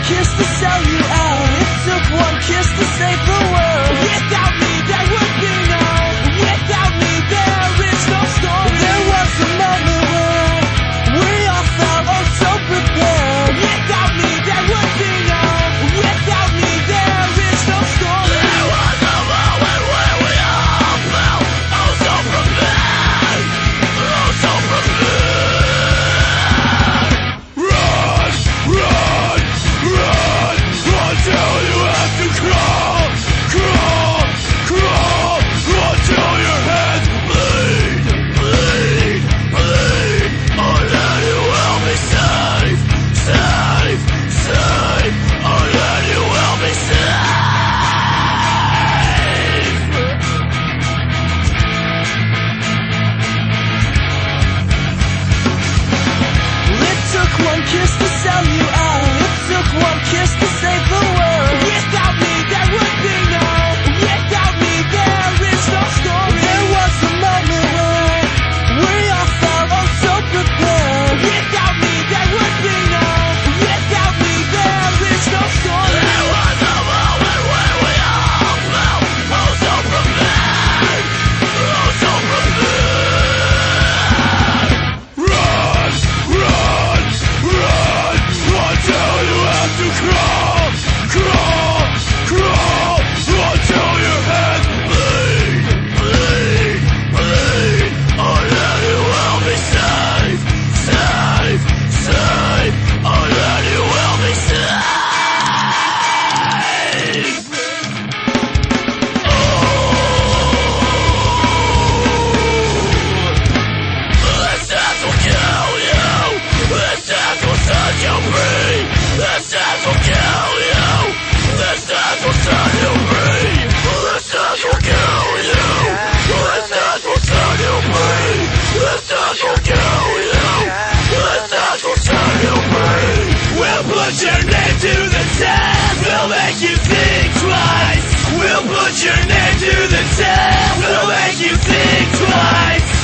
kiss to sell you out. It took one kiss to save the world. Without me there would be no. Without me there is no story. There was a moment when we all felt oh so prepared. Without me there would be no. Without me there is no story. There was a moment when we all felt oh so prepared. Oh so prepared. Run, run, run, until you have to crawl, crawl, crawl, until your hands bleed, bleed, bleed. Oh, then you will be safe, safe, safe. Oh, then you will be safe. It took one kiss to sell you out. It took one kiss to save the world. Without me there would be no. Without me there is no story. There was a moment when we all felt oh so prepared. Without me there would be no. Without me there is no story. There was a moment when we all felt oh so prepared. Oh so prepared. Run, run, run, until you have to crawl, crawl, crawl, until your hands bleed, bleed, bleed. Oh, then you will be safe, safe, safe. Oh, then you will be safe. This death will kill you. This death will set you free. This death will kill you. This death will set you free. This death will kill you. This death will set you free. This death will kill you. This death will set you free. We'll put your name to the test. We'll make you think twice. We'll put your name to the test. We'll make you think twice.